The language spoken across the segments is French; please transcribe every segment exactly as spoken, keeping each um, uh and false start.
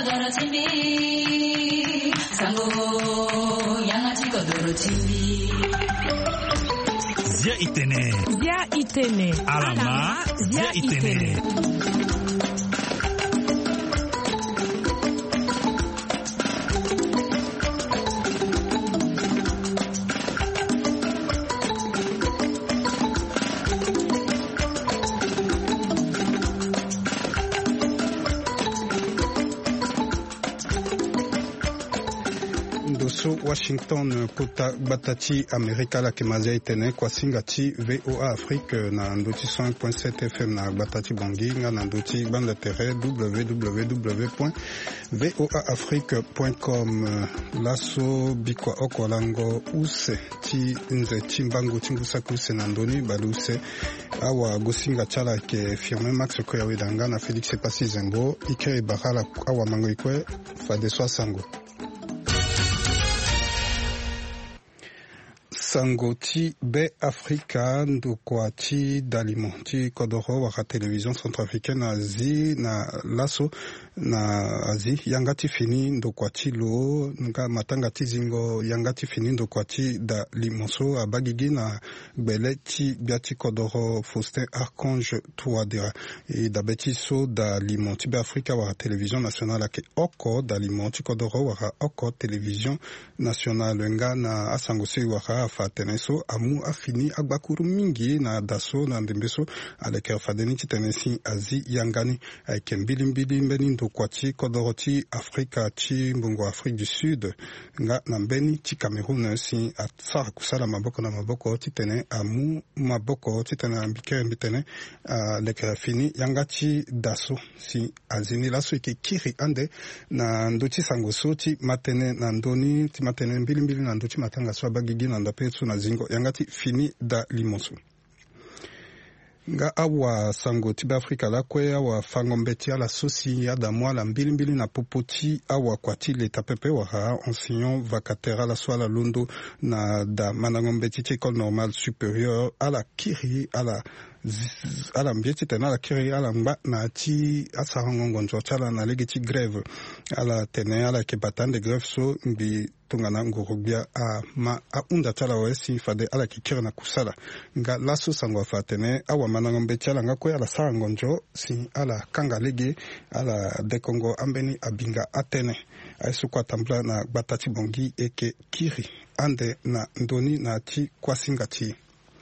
kodoro timbi sango yangati kodoro timbi Zia itene Zia itene Alama Zia itene Washington kota batati Amerika la kemazia itene kwa singati V O A Afrique na ndoti cent point sept F M na batati Bangui nga na ndoti bande terre w w w point v o a afrique point com. Laso bikwa oko lango use ti nze chimbangu chingusa kuse na ndoni baluse awa gosinga chala ke firme Max Koyawe danga na Felix Pasi Zembo ike bahala awa mango ikwe fadeswa sango sango ti be Afrika ndokwa ti dalimo ti kodoro waka television centrafricaine Asie na laso na Asie yanga ti fini ndokwa ti lo nga matanga ti zingo yanga ti fini ndokwa ti da limonso abagigi na gbele ti bia ti kodoro Faustin Archange Touadéra e da beti so da limon ti be Afrika waka television nationale ake oko da limon ti kodoro waka oko television nationale nga na asango se waka fatene so amu afini agbakuru mingi na daso na ndembeso aleke fadeni ti tenesi Asie yangani ayeke mbilimbili mbeni ndokwa ti kodoro ti Afrika ti mbongo Afrique du Sud nga na mbeni ti Cameroun si asara kusala maboko na maboko ti tene amu maboko ti tene ambikere mbi tene aleke fini yanga ti daso si Asie ni laso yeke kiri ande na ndo ti sango so ti matene na ndoni ti matene mbilimbili na ndo ti matanga so abagigi na ndape so na zingo yangati fini da limonso nga awa sango ti be Afrika la kwe awa fango mbeti ala sosi ada mwala mbili mbili na popoti awa kwa ti leta pepe waka enseignant vacataire ala so ala londo na da manango mbeti ti école normale supérieure ala kiri ala ala mbieti tena ala kiri ala mba na ti asarango ngonzo chala na lege ti grève ala tene ala ke batande grève so mbi tongana ngorobia a ma a unda chala wesi fade ala ke kiri na kusala nga laso sango fa tene awa manango mbeti ala nga kwe ala sarango njo si ala kanga lege ala dekongo ambeni abinga atene aisu kwa tambla na batati bongi eke kiri ande na ndoni na ti kwasinga ti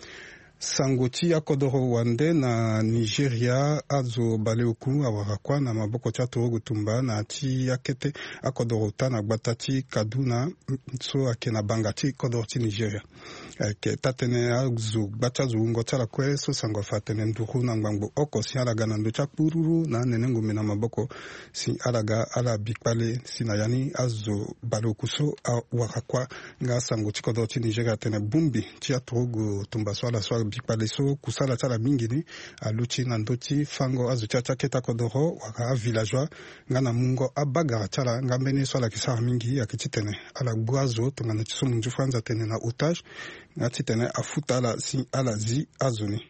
sango ti akodoro wande na Nigeria azo bale oku awara kwa na maboko ti atorogo tumba na ti akete akodoro ta na gbata ti Kaduna so ake na banga ti kodoro ti Nigeria ake tatene azo gbata zo ngo tala kwe so sango fatene nduru na ngbango oko si alaga na ndo chakpururu na nene ngome na maboko si alaga ala bikpale si na yani azo bale oku so awara kwa nga sango ti kodoro ti Nigeria tene bumbi ti atorogo tumba so ala so bikpale so kusala tala mingini aluchi na ndoti fango azu chacha keta kodoro waka villageois nga na mungo abagara tala nga mbeni so ala kisara mingi akititene ala guazo tonga na tiso munju franza tene na otage nga titene afuta ala si ala zi azuni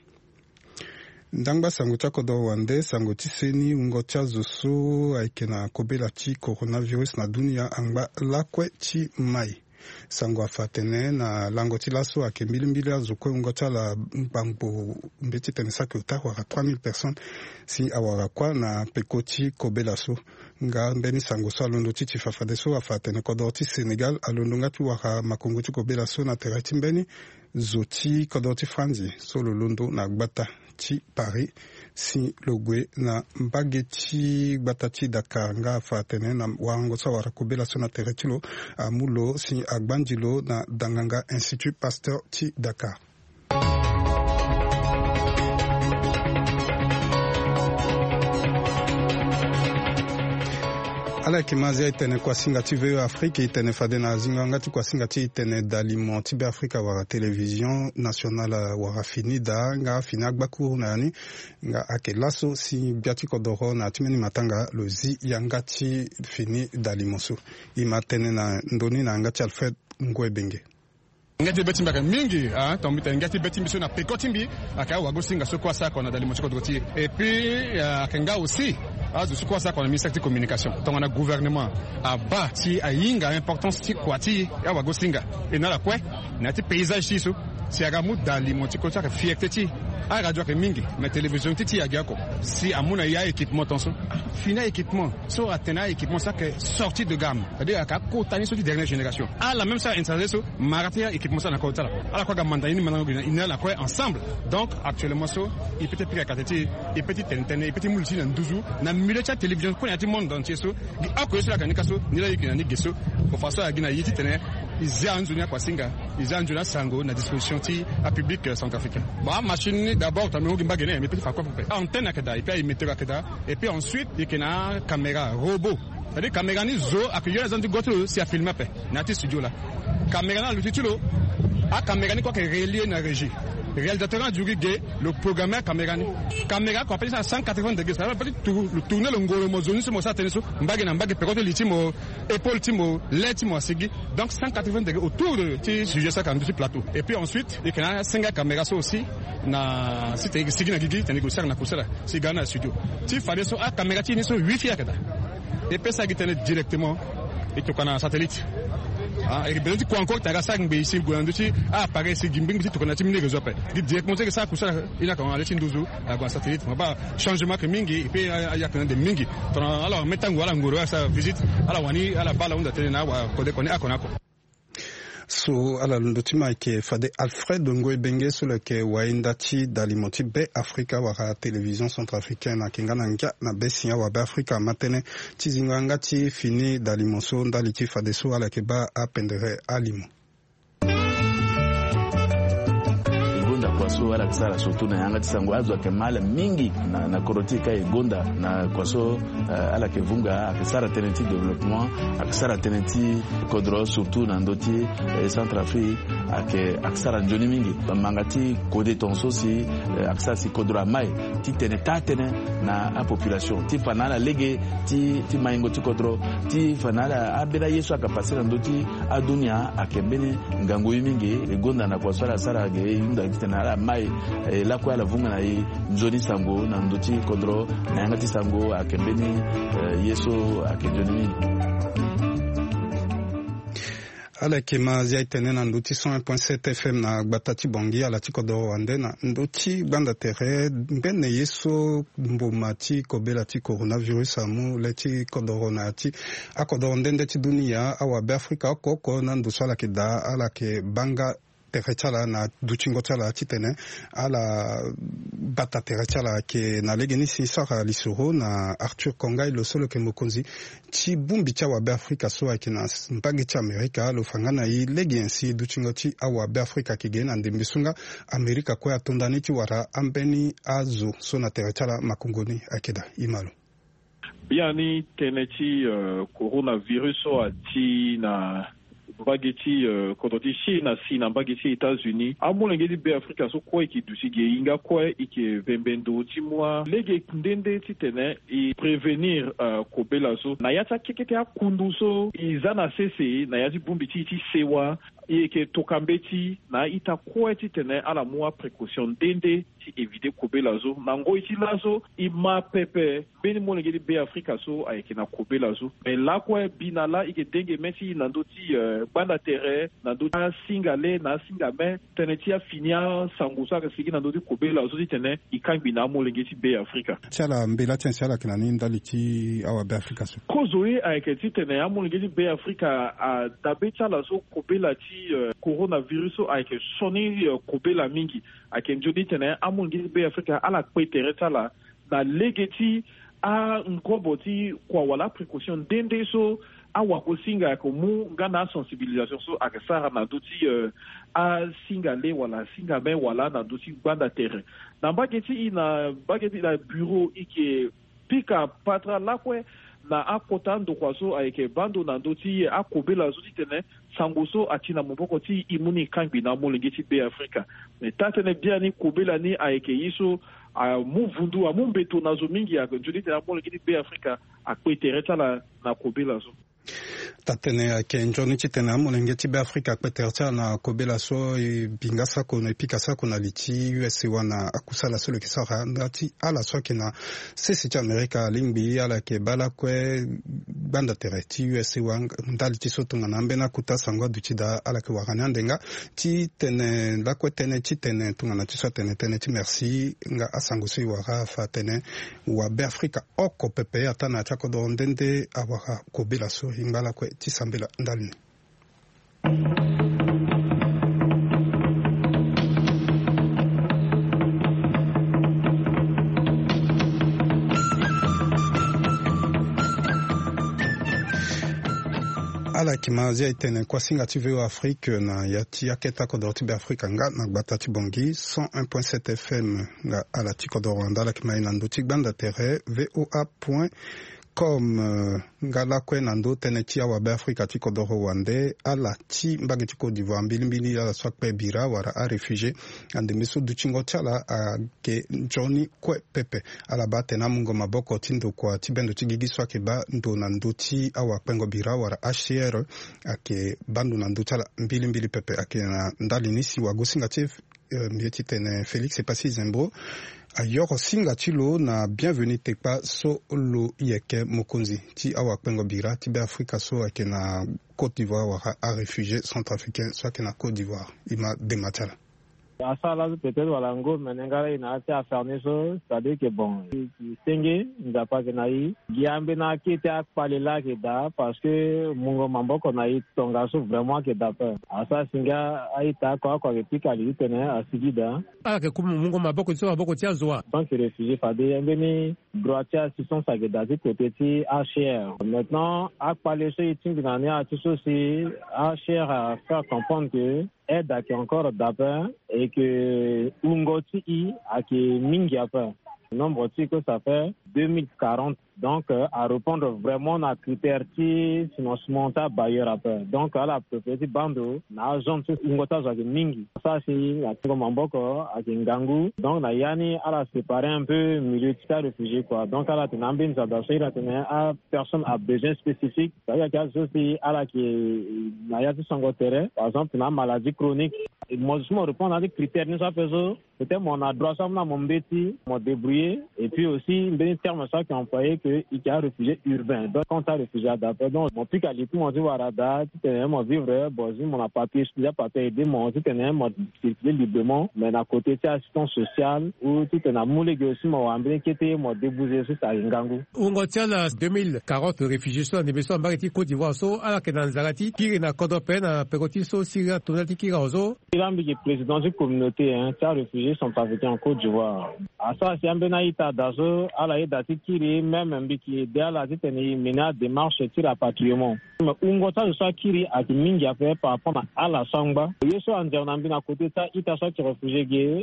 ndangba sango cha kodoro wande sango ti seni ungo cha zoso aike na kobela ti coronavirus na dunia angba lakwe ti mai sango afatene na lango ti laso ake mbilimbili azokwe ungo ti ala mbango mbeti tene saki ota waka trois mille personnes si awara kwa na peko ti kobela so nga mbeni sango so alondo ti tifafade so afatene kodoro ti Sénégal alondo nga ti waka makongo ti kobela so na tere ti mbeni zo ti kodoro ti Franzi so lo londo na gbata ti Paris si logwe na mbage ti gbata ti Dakar nga afatene na warango so awara kobela so na tere ti lo amulo si agbandilo na Danganga Institut Pasteur ti Dakar. ala kimazi itene kwa singa ti V O A Afrique itene fade na zinga ngati kwa singa ti itene d'aliment ti be Afrika wara television nationale wara fini da nga fini agbakuru na yani nga ake laso si biati kodoro na timeni matanga lozi yanga ti fini d'aliment so imatene na ndoni na ngati Alfred Ngwebenge ngati beti mbaka mingi ah tambita ngati beti mbiso na pekoti mbi aka wago singa so kwa sako na dalimo chiko doti et puis akenga aussi ah de quoi ça qu'on a ministère de communication donc on a gouvernement à bas ti a yinga importance ti kwati ya wa gosinga et na la quoi na ti paysage ti so si agamu dali mo ti ko ta fierté ti a radio ke mingi mais télévision ti ti agako si amuna ya équipement tonso fina équipement so atena équipement ça que sorti de gamme c'est-à-dire ka ko tani so di dernière génération à la même ça installé so maratia équipement ça na ko tala ala ko ga mandani manango il na la quoi ensemble donc actuellement so il peut être kateti et petit tentene et petit multi na nduzu na milieu cha télévision ko yati monde entier so a ko so la kanika so ni la yiki na ni geso ko faso ya gina yiti tene izanzunya kwa singa izanzunya sango na disposition ti a public centrafricain ba machine d'abord tu as mais puis faire quoi pour faire antenne à Keda et puis il mettait à Keda et puis ensuite il y a une caméra robot c'est-à-dire caméra ni zo accueillir les gens du goto si à filmer pe nati studio là caméra le titulo a caméra ni quoi que relié na régie réalisateur du gay le programmeur caméra ni caméra qu'on appelle ça cent quatre-vingts degrés ça va pas le tourner le ngolo mo zone mo ça tenir so mbage na mbage pekoto litimo épaule timo letimo sigi donc cent quatre-vingts degrés autour de ti sujet ça quand dessus plateau et puis ensuite il y a cinq caméras ça aussi na site sigi na gigi tani négocier na kusala si gana studio ti fallait so a caméra ti ni so wifi akada et puis ça gitene directement et to kana satellite ah et bien tu quoi encore tu as ça ngbe ici gondo ti ah pareil c'est gimbing ti to kana ti mine réseau pe directement que ça kusala ina ka aller tinduzu agwa satellite ba changement que mingi et puis ya kana de mingi alors metango ala ngoro ça visite ala wani ala bala unda tena wa kode kone akona ko so ala ndotima ke fade Alfred Ngoy Benge sur le ke waindati dalimoti be Afrika wa télévision centrafricaine na kingana ngia na besia wa be Afrika matene tizinganga ti fini dalimoso ndali ti fade so ala ke ba apendere alimo kwaso ala kisara surtout na yanga tisango azwa kemala mingi na na korotika egonda na kwaso uh, ala kevunga akisara tenenti développement akisara tenenti kodro surtout na ndoti eh, Centrafrique ake akisara njoni mingi mangati kode tonso si uh, akisara si kodro mai ti tene tatene na a population ti fanala lege ti ti maingo ti kodro ti fanala abela yesu akapasira ndoti adunia akembene ngango mingi egonda na kwaso ala sara ge yunda tena ala mai eh, la kwa la vunga na i nzoni sango na ndoti kodro na yanga ti sango akembeni eh, yeso akenjoni ala kema zia itene na ndoti cent un point sept F M na gbatati bongi ala ti kodoro wande na ndoti banda tere mbene yeso mbomati kobela ti coronavirus amu leti kodoro na ti akodoro ndende ti dunia awa be Afrika koko na nduso ala ke da ala ke banga terechala na duchingo chala titene ala bata terechala ke na legeni si sara lisoro na Arthur Kongai lo solo ke mokonzi ti bumbi cha wa be Afrika so ke na mbagi cha Amerika lo fangana i legensi duchingo ti awa be Afrika ke gena ndembisunga Amerika kwa atondani ti wara ambeni azo so na terechala makongoni akeda imalo biani teneti uh, coronavirus o ati na bageti uh, kodoti shi na si na bageti États-Unis amona ngedi be Afrika so kwa iki dusige inga kwa iki vembendo ti mwa lege ndende ti tene i prevenir uh, kobela so na yata kekeke akundu so izana sese na yati bumbi ti ti sewa yeke tokambeti na ita kwa ti tene ala mwa précaution dende ti éviter kobela zo na ngo iti lazo i ma pepe beni mo ngedi be Afrika so ayeke na kobela zo mais la kwa bina la ike denge meti na ndoti uh, banda terre na ndoti singale na singame tene ti afinia sangusa ka sigi na ndoti kobela zo ti tene ikambi na mo ngedi be Afrika tiala mbela tiala kinani ndali ti awa be Afrika so kozoe ayeke ti tene amo ngedi be Afrika a dabe tiala so kobela ti Uh, coronavirus ayeke soni uh, kobela mingi ayeke njodi tene amo ngedi be Afrika ala kpe tere tala na lege ti a nkobo ti kwa wala précaution dende so awa ko singa ko mu ngana sensibilisation so ayeke sara na ndö ti uh, a singa le wala singa me wala na ndö ti gbanda tere na mbage ti i na mbage ti na bureau ike pika patra lakue na akota ndokwa so ayeke bando na ndö ti akobela zo ti tene sango so ati na moboko ti i mu ni kangbi na mo lenge ti be Afrika me ta tënë bia ni kobela ni ayeke ye so amu vundu amu mbeto na zo mingi ayeke nzoni tene mo lenge ti be Afrika akpe tere ti ala na kobela zo tatene ake njoni chitena mulenge tibe Afrika kwetercha na kobela so bingasa kono epikasa kona liti U S wana akusala solo kisara ndati ala so kena sisi cha Amerika lingbi ala ke bala kwe banda tereti U S wang ndali ti sotunga na mbena kuta sangwa duchida ala ke wakanya ndenga ti tene la kwe tene ti tene tunga na ti so tene tene ti merci nga asangusi waka fa tene wa be Afrika oko pepe atana chako do ndende awaka kobela so himbala kwe tisambela ndalini. Ala kimazi itene kwa singa T V O Afrique na yati yaketa kodorti be Afrika nga na batati bongi cent un point sept F M nga ala tiko Rwanda la kimayi na ndutik banda tere V O A point comme ngala kwe nando tenetia wa be Afrika tiko do Rwanda ala ti mbagi tiko d'Ivoire mbili mbili ala swakpe bira wara a réfugié ande miso du chingo chala a ke Johnny kwe pepe ala bate na mungo maboko tindo kwa tibendo tigigi swake ba ndo nando ti awa pengo bira wara H C R ake bandu nando chala mbili mbili pepe ake na ndali nisi wa gosinga tif uh, mieti tene Félix Epasi Zembro ayoro singa tilo na bienvenue tekpa so lo yeke mokonzi ti awa pengo bira ti be Afrika so ake na Côte d'Ivoire wara a réfugié centrafricain so ake na Côte d'Ivoire ima dematala. Asala peut-être wala ngo menengala ina ati aferné so c'est-à-dire que bon senge nda pas que naï giambe na kete akpalela ke da parce que mungo mamboko naï tonga so vraiment que da pa asa singa aita kwa kwa repika li tene asigida ala ke kumu mungo maboko so maboko tia zoa tant que réfugié fade yembeni droitia si son sa ke da côté ti H R maintenant akpale so itingi na nia ti so si H R a faire comprendre que aide qui encore d'après et que Ungoti I a qui mingi après. Nombre que ça fait deux mille quarante. Donc, à répondre vraiment à critères qui financement ta bailleur après. Donc, à la propriété bando, na zone Ungota za mingi. Ça c'est la comme Mboko à Ngangu. Donc, na yani à la séparer un peu milieu de réfugiés quoi. Donc, à la tenambine ça doit faire à personne a besoin spécifique. Ça y a quelque chose à la qui na yati sangotere. Par exemple, na maladie chronique. Moi, je me réponds à des critères nous ça fait peut-être mon a droit ça mon bêti, mon débrouiller et puis aussi une terme ça qui employé que il y a réfugié urbain. Donc, quand tu as réfugié d'après, donc, mon plus qualité, mon dit, Warada, tu tenais mon vivre, bon, mon a papier, je n'ai pas aidé, mon, tu tenais mon circuler librement, mais à côté, tu as assistance sociale, ou tu tenais moulé aussi, mon ambré, qui était, mon débousé, sur ta Ngangu. On retient la deux mille quarante réfugiés, sur la maison, en Bariti, Côte d'Ivoire, so, à la Kenanzarati, qui est na Kodopen, à Pegoti, so, Syria, Tonati, qui est Rozo. Il a mis le président de communauté, hein, tu as réfugiés, sont avec en Côte d'Ivoire. À ça, c'est un benaïta d'Azo, à la Edati, qui est même un qui est derrière la détenue mena démarche de rapatriement. Mais ungota de ça qui a qui mingi a fait par rapport à la sangba. Yeso anjernambi na côté ça ita ça qui réfugié gay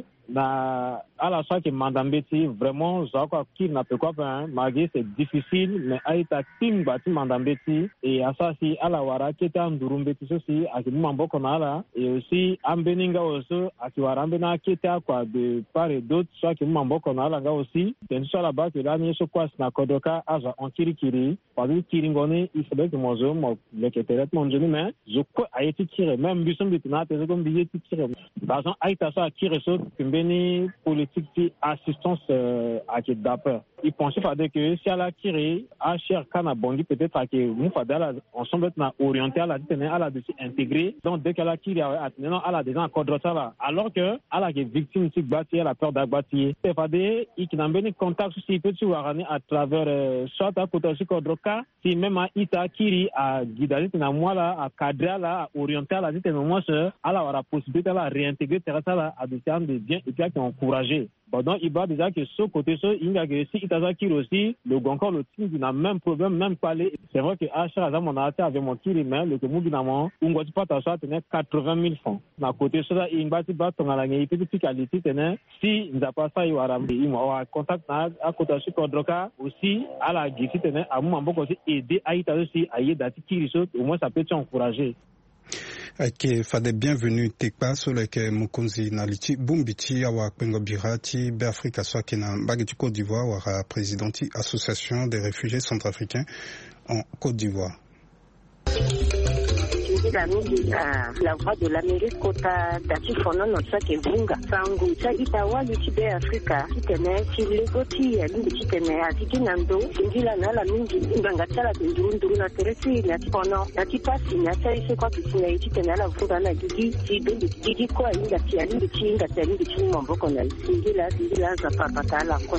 na à la ça qui mandambeti vraiment ça quoi qui n'a pas quoi hein malgré c'est difficile mais aita tim bati mandambeti et à ça si à la wara qui est en durumbeti aussi à qui mambo konala et aussi ambeninga aussi à qui warambena qui était quoi de part et d'autre soit qui mambo konala nga aussi c'est ça là-bas que là ni so quoi na kodoka aza en kirikiri parce que kiringoni il faudrait que moi je moi le que peut-être mon jeune mais je quoi a été tiré même bison bitna te comme billet tiré par exemple aita ça qui ressort beni politique de assistance euh, à qui d'après il pensait pas que si à la tiré à cher kana bongi peut-être que nous fadala ensemble na orienté à la tenir à la dessus intégré donc dès qu'elle a tiré à non à la des gens cadre ça là alors que à la victime qui bâti la peur d'abati c'est pas des il qui n'a beni contact si peut tu voir à travers soit à côté sur cadre si même à ita kiri à guider na moi là à cadrer là à orienter là dit moi ça à la la possibilité là réintégrer ça là à des termes de bien et puis qui encourager. Bon, donc, il va déjà que ce côté, ça, il y a que si Itazakir aussi, le Gonkor, le team, il a même problème, même parler. C'est vrai que à chaque fois, mon arrêté avec mon kiri, mais le que mouvement, on va pas t'acheter, tenait quatre-vingt mille francs. À côté, ça, il va te battre dans la gagne, petite qualité, tenait, si, il n'a pas ça, il va ramener, il va contact, à côté de ce Kodroka, aussi, à la guiche, tenait, à moi, beaucoup aussi, aider à Ita aussi, à y dati kiri, au moins, ça peut t'encourager. Ake fade bienvenue tekpa sur lequel mukunzi na liti bumbiti awa kwengo birati be Afrika swaki na bageti Côte d'Ivoire wara présidenti association des réfugiés centrafricains en Côte d'Ivoire. la mingi la voix de l'Amérique kota dati fono no sa ke vunga sangu cha itawa yitibe Afrika kitene kilegoti ya lingi kitene atiki nando singila na la mingi nganga tsala ndurunduru na teresi na fono na tipasi na cha ise kwa kisina yitene la vunga na gigi tibendi gigi kwa inga tia lingi chinga tia lingi chinga mboko na singila singila za papa la kwa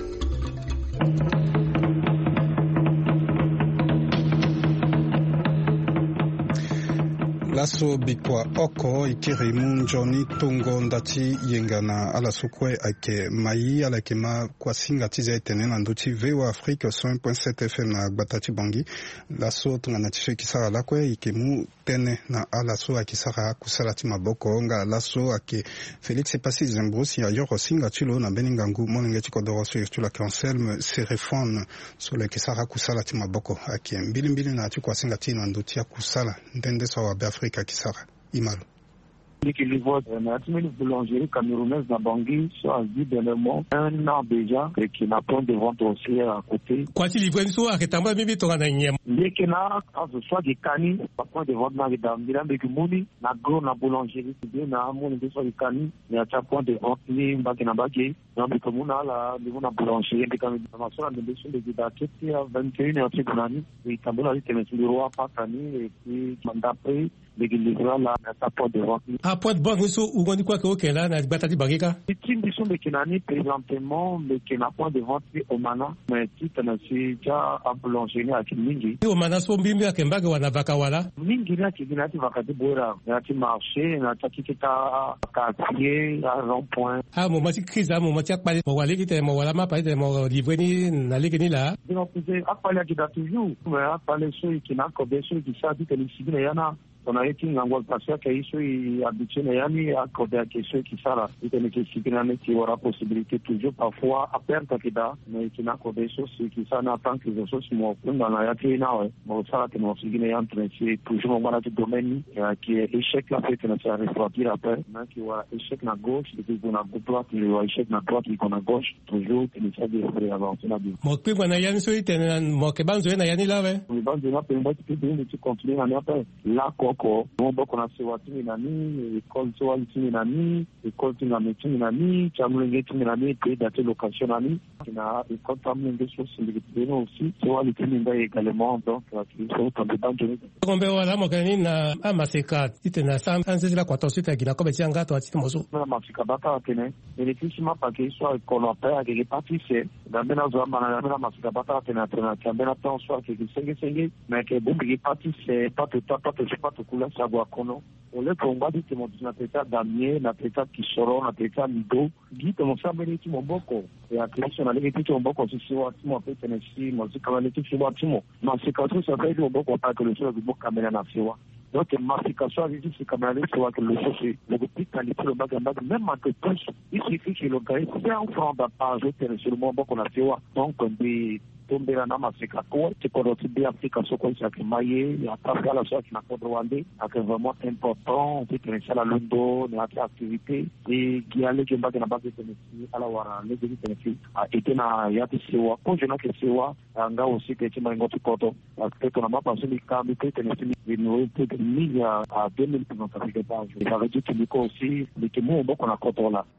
Lasso bikwa oko ikiri munjoni tungo ndati yengana ala sukwe ake mai ala kema kwa singa tiza etene na nduti V O Afrique cent point sept F M na batati bangi. Lasso tungana tishe kisara lakwe ikemu tene na ala so akisara kusalati maboko nga lasso ake Félix Passy Zembrosi ya yoro singa chilo na beningangu monenge chikodoro so yirtula Anselme Serefone so le kisara kusalati maboko ake mbili mbili na ati kwa singa tino nduti ya kusala ndende so wa Afrika kisara imalo qui livre la boulangerie camerounaise dans Bangui soit dit dernièrement un an déjà et qui n'a pas de vente aussi à côté. Quoi tu livres so aketamba bibi to na nyem. Dès que na ce soit des cani pas point de vente na dans bilan de muni na gros na boulangerie bien na mon de soit des cani il y a un point de vente ni mbaki na mbaki na comme on a la niveau na boulangerie de comme na sur la mission de date qui a vingt et une heures de nani et tambola qui est le roi pas cani et puis mandaté de livrer la na point de vente. A point de banque so ou on dit quoi que OK là na batati bagika. Les teams qui sont de Kenani présentement mais qui n'a pas de vente au mana mais qui tanashi ja a boulangerie à Kingi. Au mana so mbimbi akembaga wana bakawala. Mingi na kibinati vakati bora na ti marché na takikita quartier à rond-point. Ah mo mati crise mo mati akpale mo wale kite mo wala ma pa de mo livrer ni na lekeni là. Donc c'est akpale qui da toujours mais akpale so qui n'a ko be so qui sa dit que les civils yana on a été en Angola parce que ici il habitué yani à côté de ceux qui sara il est nécessaire qu'il y aura possibilité toujours parfois à perdre kida mais qui n'a côté ceux qui ça n'attend que les choses mo dans la yati na ouais mo sara que mo signé en train c'est toujours mon dans domaine qui est échec la fait que ça refroidir après mais qui va échec na gauche et puis on a droite il va échec na droite et qu'on a gauche toujours que ça de faire avancer la vie mo pe bwana yani so itena mo ke banzo na yani la we mo banzo na pe mo ti pe tu continuer na après la ko Mboko na sewa timi nani, école sewa timi nani, école timi nani timi nani, chamulenge timi nani, pays d'até location nani, na école chamulenge sur syndicité aussi, sewa timi nani également donc qui sont en dedans de. Kombe wala mokani na amaseka itena sam anzezi la kwa tosita gina ko beti anga to atiti moso. Na masika bata tene, ele kisima pa ke soit école père que parti c'est dans bena zo mana na masika bata tene tena tambena ton soit que senge senge mais que bon que parti c'est pas tout pas tout pas tout couleur ça boit kono on le combat dit que mon na teta damien na teta kisoro na teta lido dit mon sabeli ti mboko et à création na leki ti mboko si so ti mo pe tene si mo si kama leki ti mo ti mo masika so ça fait mboko pas que le so du mboko kamera na siwa. Donc, massification a dit que c'est que le social, le petit qualité, le bagage, même en que plus, il suffit que le gars, c'est un franc d'appareil, sur le moment qu'on a fait, donc, des tomber na masika ko ti ko ti bi Afrika so ko sa maye ya pas la so qui na ko rwandais est vraiment important ti pensa la lundo na activité et qui allait que ba na ba ke ni ala wara le de tenisi a été na ya ti sewa ko je na ke sewa nga aussi que ti mango ti koto parce que na ma pas ni ka mi te tenisi ni no te ni ya a deux mille pour notre Afrique pas je va dire que ko aussi ni que mo ko na koto la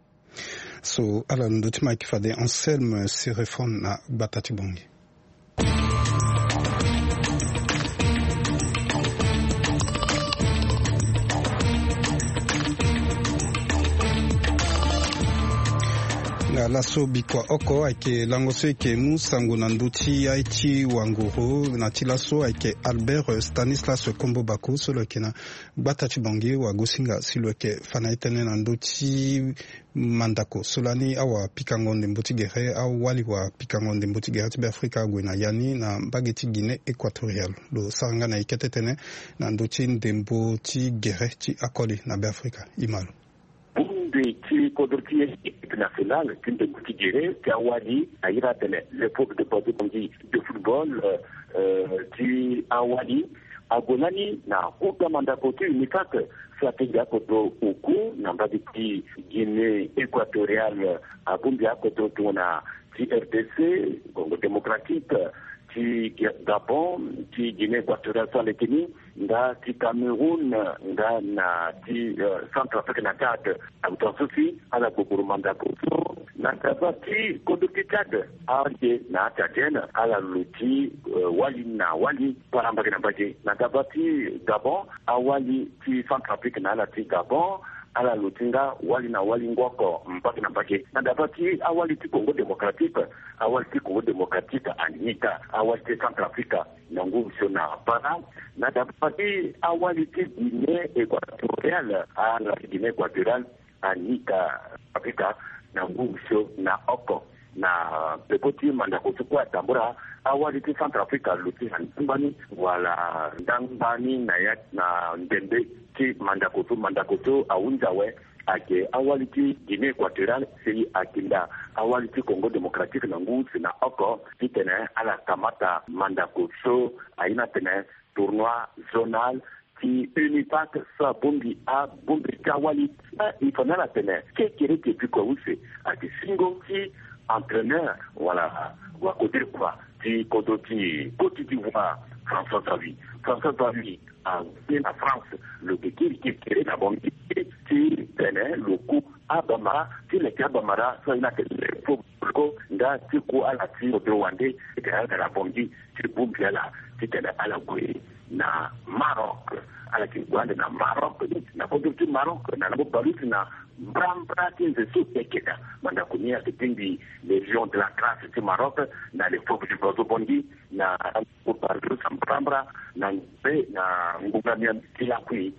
so ala ndo ti Mike Fade Anselme Serefone na batati bongi. Lasso bikwa oko ake langoso eke musango na nduti aiti wanguru na tilaso ake Albert Stanislas Kombo Bako solo kena batati bangi wa gosinga silo ke fana itene na nduti mandako solani awa pikangonde mboti gere au wali wa pikangonde mboti gere tibe Afrika gwena yani na bageti Guinée équatoriale lo saranga na iketetene na nduti ndembo ti gere ti akoli na be Afrika imalo qui kodurki international qui de Goutigéré qui a wali à Iratele l'époque de Portugal de football qui a wali à Gonani na aucun mandat côté unique stratégie koto oku na mbadi Guinée équatoriale à Bumbia koto tona T R D C Congo démocratique ti Gabon, ti Guinée équatoriale soit les Kenya, nga ti Cameroun, nga na ti uh, Centrafrique na Tchad, autant souci à la Bogourmanda Koso, na taba ti Kodoki Tchad, arje na Tchadienne, à la Luti, uh, Wali na Wali, Parambagi na Baji, na taba ti Gabon, à Wali ti Centrafrique na la ti Gabon, ala lutinga wali na wali ngoko mpaka na mpake na dabati awali ti Congo démocratique awali ti Congo démocratique anika awali ti Centrafrique na nguvu sio na para na dabati awali ti Guinée équatoriale ala Guinée équatoriale anika Afrika na nguvu sio na oko na pepoti manda kuchukua tambura awali ti Centrafrique luti hanbani wala ndambani na ya na ndende ti manda kutu manda kutu aunjawe ake awali ti Guinée équatoriale si akinda awali ti Congo démocratique na ngusi na oko titene ala kamata manda kutu aina tene tournoi zonal ti Unipac sa bombi a bombi kawali ifanala tene kekere ke piko use ati singo ti entraîneur, voilà, ou à côté de quoi, tu côté Côte d'Ivoire, François Xavier, François Xavier a bien la France, le qui qui qui la bombe, tu tenais le coup à Bamara, tu les cas Bamara, soit il a que les faux là, tu coup à la tire de Rwandais, et derrière la bombe, tu boum bien là, tu tenais à la bouée, na Maroc, à la Guinée, na Maroc, na Côte du Maroc, na la Balut, na Brambra qui est sous Ekeda, Mandakunia qui est des légions de la classe du Maroc, dans les forces du Bozobondi, na Opardo Sambrambra, na Mbe, na Ngugamian Tilakui.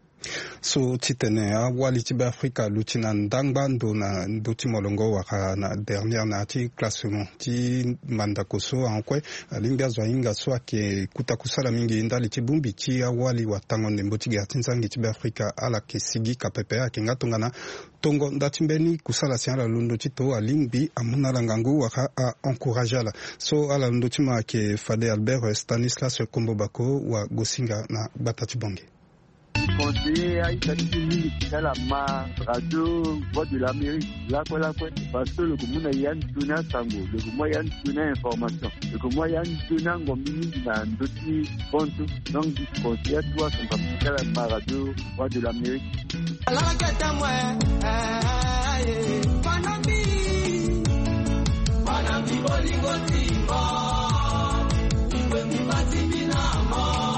So titene awali tibe Afrika lutina ndangba ndo na ndoti molongo waka na dernière na ti classement ti mandakoso ankwe limbia zwainga so ake kutakusala mingi ndali tibumbi ti awali watango ndemboti gatinzangi tibe Afrika ala kesigi kapepe yake ngatongana tongo ndatimbeni kusala siala lundo tito alimbi amuna langangu waka a encouragala so ala lundo tima ke Fade Albert Stanislas Kombobako wa Gosinga na Batatibonge. Conseiller à Italie, c'est la ma radio voix de l'Amérique, là quoi là quoi, parce que le commun a yann tuna sango, le commun yann tuna information, le commun yann tuna ngomini na ndoti ponto, donc du conseiller à toi son papier à la ma radio voix de l'Amérique. Alors que moi, eh, panami, panami boligoti mo, iwe mi bati binamo.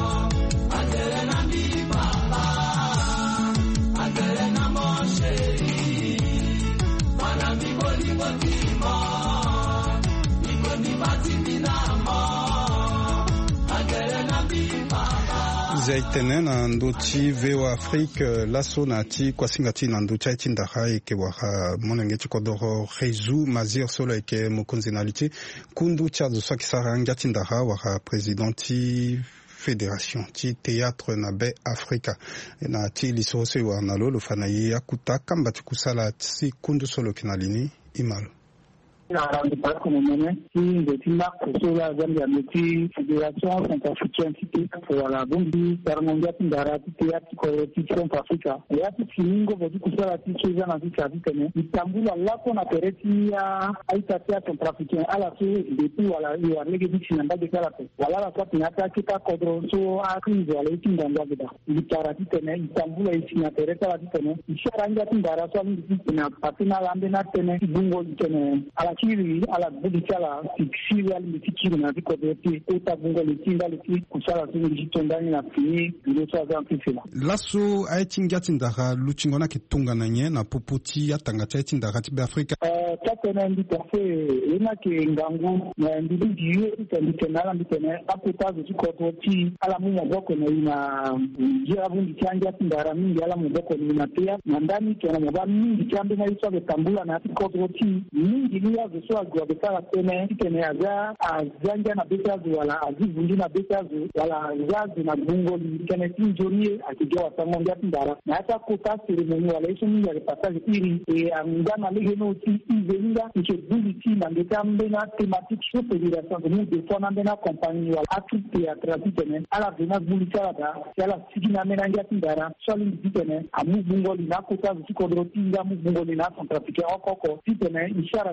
Zaitene na ndoti vewa Afrique laso na ti kwasingati na ndoti iti ndaha eke waka monenge chikodoro Rezu Mazir solo eke mokonzinaliti kundu chazo swaki sara ngati ndaha waka presidenti fédération ti théâtre na be Afrika na ti lisose wa nalolo fanayi akuta kamba ti kusala ti kundu solo kinalini imalo. Na randipara como mene ti ndeti na kusola zambia meti fédération centrafricaine ti wala bombi tarmondia ti ndara ti théâtre ko ti Centrafrica ya ti finingo vodi kusala ti cheza na ti chavi tene itambula lako na pereti ya aita théâtre centrafricain ala so depuis wala ya lege ti namba de kala pe wala la kwati na ta kita kodro so a kinzo wala ti ndanga bida itara ti tene itambula iti na pereta la ti tene isharanga ti ndara so ndi ti na patina lambe na tene bungo tene ala kiri ala budi kala tikiri ali mikiri na diko deti eta bungo litinda liti kusala tingi jitondani na fini ndio saza mpifela laso aitingati ndaka luchingona kitunga na nye na poputi ya tangata aitinda tibe Afrika eh tatena ndi tafe ina ke ngangu na ndi ndiyo itandikena ndikene apota ziko ti ala mu maboko na ina jira bundi chanja tindara mingi ala mu maboko ni na pia na ndani tena mabani mingi chambe na iso betambula na tiko ti mingi lia so agwa betala tene tene aza azanja na betazu wala azivundi na betazu wala zazi na bungo likene tinjorie akijwa tamonga tindara na hata kuta ceremony wala iso mingi ya passage iri e angana legeno ti izenga ke bundi ti na betambe na thématique so fédération de de fona na compagnie wala atu théâtre tene ala vena bundi kala da yala sigina menanga tindara so li tene amu bungo lina kuta zikodro tinga mu bungo lina Centrafrique okoko tene ishara zikodro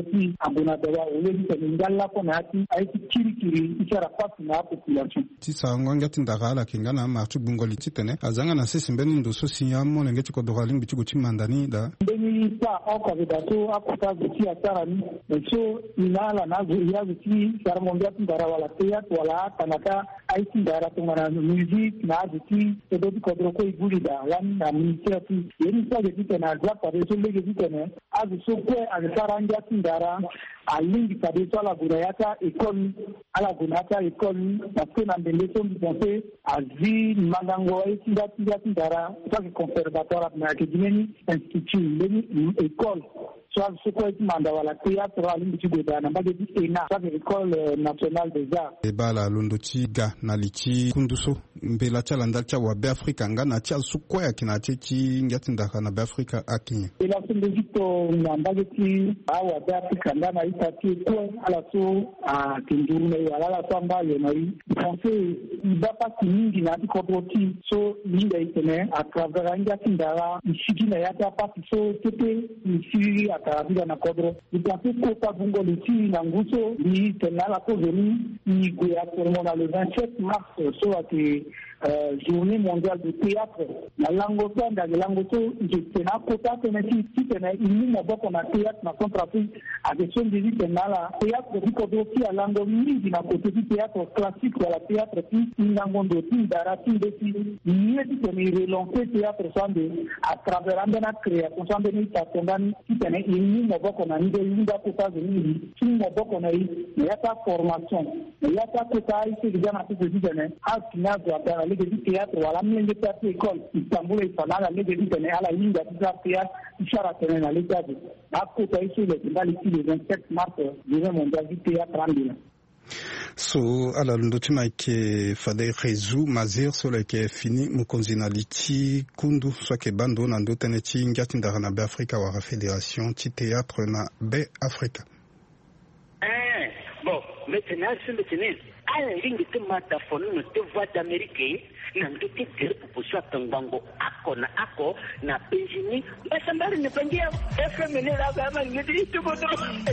ti abona dawa ole di ngalla ko na ti ay ti kiri kiri isara pas na population ti sa nganga tindagala kingana ma tu bungoli titene azanga na sisi mbeni ndo so sinyamo ngeti ko dogaling bitu guti mandani da mbeni sa oko vidato akuta guti atara ni so inala na zo ya guti sarmonga tindara wala teya wala kanaka ay tindara tungana music na guti to do ko do ko igulida wan na ministry yeni sa guti na za pare so lege guti na azu so ko azaranja tindara alingi kabisa la gunayata école ala gunata école parce que na mbele so mpense azi magango ay tinda tinda tindara ça que conservatoire na kidini institut leni école soit ce quoi manda wala théâtre alingi tigoda na mbage di ena ça que école nationale des arts e bala londo ti ga na lichi kunduso mbela chala ndalcha wa be Afrika ngana tia sukwa kina ti ngatinda na be Afrika akinye e la sindito na mbage ti awa be Afrika ngana itati ko ala so a kindurune wala la samba yo nai français ibapa kingi na ti kodoti so linda itene a travers ngatinda ishikina yata pati so tete ishiri akabila na kodro itapi ko ta bungo liti na nguso ni tenala ko veni ni kuya formona le vingt-sept mars so ati Euh, journée mondiale du théâtre. La langue dans la langue je tena kota tena ti ti tena ini mo boko na théâtre na contrafi a de son de tena la théâtre de ko do ti a langue mingi na côté du théâtre classique wala théâtre ti langue do ti dara ti de ti ni ti tena relancer théâtre sande à travers andana création sande ni ta tendani ti tena ini mo boko na nde linda kota ni ti mo boko na yi ya ta formation ya ta kota yi se gana ti de tena a kina do a de théâtre wala mlenge théâtre école Istanbul et Fanala les de tene ala linga théâtre ishara tene na l'état de akota ici le le vingt-sept mars journée mondiale du théâtre andina so ala ndotima ke fade rezu mazir so le ke fini mukonzina liti kundu so ke bando na ndotene ti ngati ndara na be Afrika wa fédération ti théâtre na be Afrika eh bon maintenant c'est le ala lingi te mata fono no te voix d'Amérique na ndote te proposition tangango ako na ako na Benjamin basambari ne pendia F M ne la gama ngidi to bodo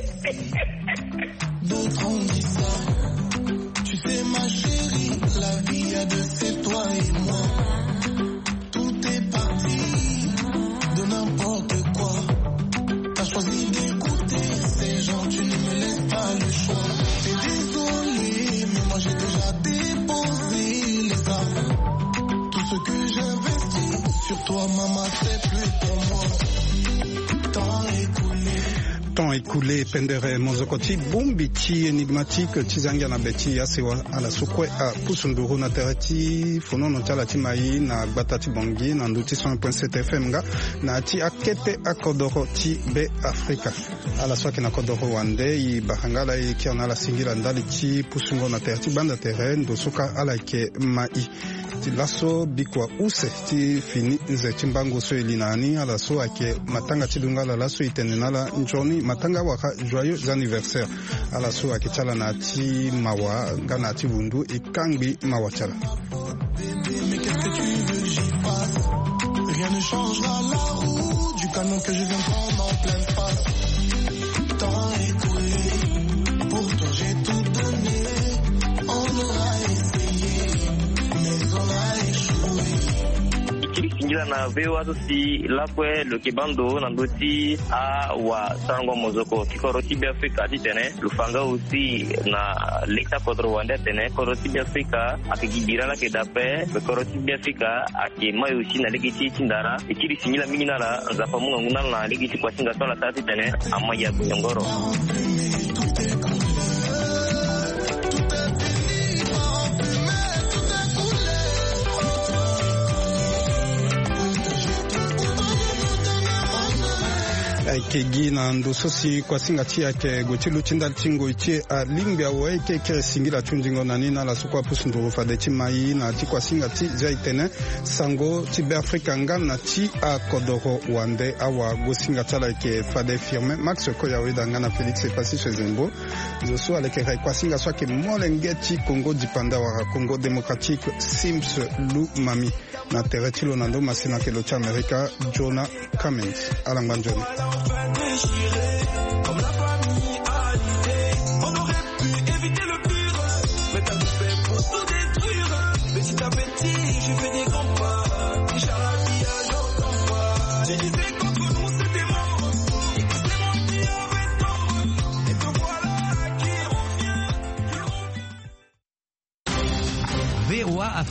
d'autres ont dit ça tu sais ma chérie la vie a de c'est toi et moi tout est parti de n'importe quoi t'as choisi d'écouter ces gens tu ne me laisses pas le choix t'es désolé mais moi j'ai déjà déposé les armes. Tout ce que j'investis sur toi, maman, c'est plus pour moi. Temps écoulé. Temps écoulé, pendere mozokoti bombiti énigmatique tizangia na beti asewa ala sokwe a pusunduru na terati fonono tala timai na batati bongi na nduti cent point sept F M nga na ti akete akodoro ti be Afrika ala swaki na kodoro wande i bahangala i kiana la singila ndali ti pusungo na terati banda terrain do soka ala ke mai ti laso bikwa use ti fini nze chimbango so elinani ala so ake matanga chidunga la laso itenenala njoni matanga waka joyeux anniversaire ala so ake chala na ti mawa ngana ti bundu ikangbi mawa chala mais qu'est-ce que tu veux que j'y fasse rien ne changera la roue du canon que je viens prendre en pleine face temps écoulé pour toi j'ai tout donné on aura essayé mais on a échoué Ingila na vewa si lakwe lo kibando na ndoti a wa sango mozoko kikoroti bi Afrika titene lufanga usi na leta kodro wande tene koroti bi Afrika akigibira la kedape koroti bi Afrika akima usi na legiti tindara ikiri singila mingina la zafa munga nguna na legiti kwa singa tola tati tene amaya bunyongoro kegi na ndoso si kwa singa ti ake gotilu tindal tingo ichi a limbia we ke ke singila tunjingo na nina la sukwa pusunduru fade ti mai na ti kwa singa ti jaitene sango ti be Afrika ngana ti a kodoro wande awa go singa tala ke fade firme Max Koya weda ngana Felix Pasi Chezembo zoso ale ke kwa singa so ke molengeti Congo dipanda wa Congo démocratique Sims Lu Mami na teretilo na ndo masina ke lo cha Amerika Jonah Cummins alangwa Jonah. Comme la famille petit, je fais des